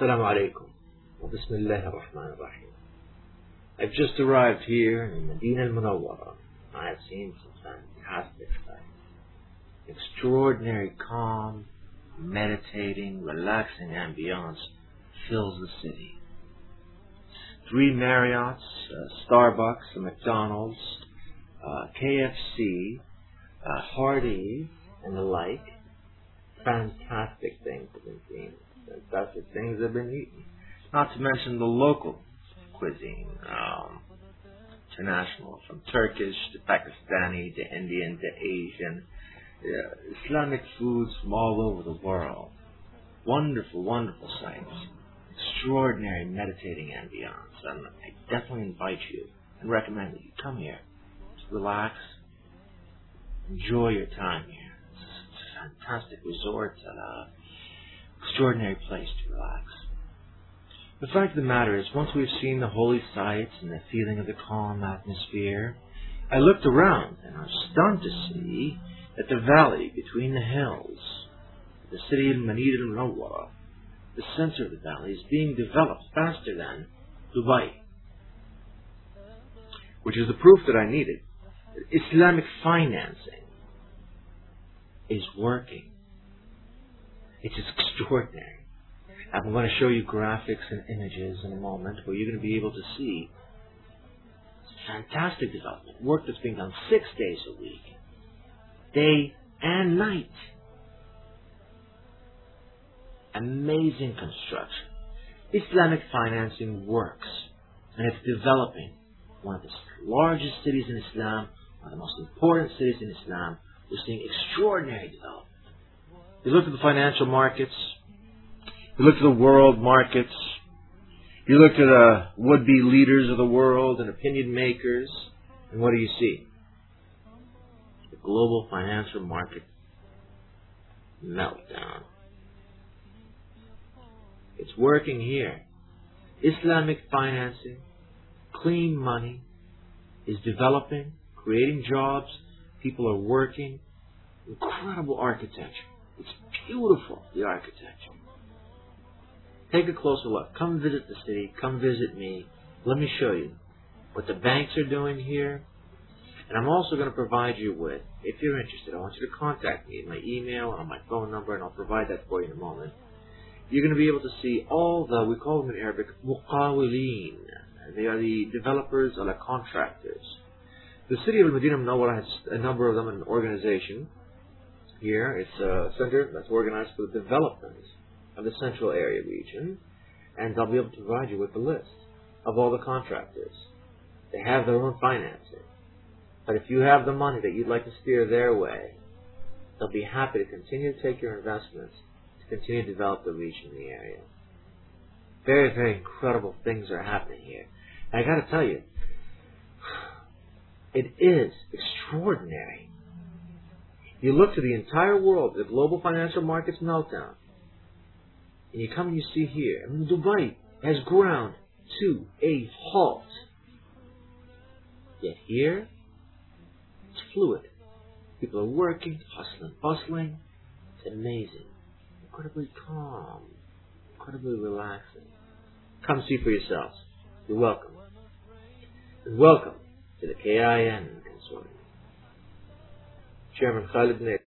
Assalamu alaikum. Wa bismillah ar-Rahman ar-Rahim. I've just arrived here in Medina al-Munawwara. I have seen some fantastic sights. Extraordinary calm, meditating, relaxing ambiance fills the city. 3 Marriotts, Starbucks, a McDonald's, KFC, Hardee's, and the like. Fantastic things have been seen. Fantastic things have been eaten. Not to mention the local cuisine. International, from Turkish to Pakistani to Indian to Asian. Islamic foods from all over the world. Wonderful, wonderful sights. Extraordinary meditating ambiance. And I definitely invite you and recommend that you come here. Just relax. Enjoy your time here. It's a fantastic resort and an extraordinary place to relax. The fact of the matter is, once we've seen the holy sights and the feeling of the calm atmosphere, I looked around and I was stunned to see that the valley between the hills, the city of Medina al-Munawwara, the center of the valley, is being developed faster than Dubai, which is the proof that I needed. Islamic financing is working. It's just extraordinary. I'm going to show you graphics and images in a moment where you're going to be able to see fantastic development, work that's being done 6 days a week, day and night. Amazing construction. Islamic financing works, and it's developing. One of the largest cities in Islam, one of the most important cities in Islam. We're seeing extraordinary development. You look at the financial markets, you look at the world markets, you look at the would-be leaders of the world and opinion makers, and what do you see? The global financial market meltdown. It's working here. Islamic financing, clean money, is developing, creating jobs. People are working. Incredible architecture. It's beautiful, the architecture. Take a closer look. Come visit the city. Come visit me. Let me show you what the banks are doing here. And I'm also going to provide you with, if you're interested, I want you to contact me, my email and my phone number, and I'll provide that for you in a moment. You're going to be able to see all the, we call them in Arabic, muqawilin. They are the developers or the contractors. The city of Medina al-Munawwara has a number of them in an organization. Here, it's a center that's organized for the development of the central area region, and they'll be able to provide you with the list of all the contractors. They have their own financing. But if you have the money that you'd like to steer their way, they'll be happy to continue to take your investments to continue to develop the region in the area. Very, very incredible things are happening here. And I got to tell you, it is extraordinary. You look to the entire world, the global financial markets meltdown, and you come and you see here, Dubai has ground to a halt. Yet here, it's fluid. People are working, hustling, bustling. It's amazing. Incredibly calm. Incredibly relaxing. Come see for yourselves. You're welcome. And welcome to the KIN Consortium. Chairman Khalid Nair.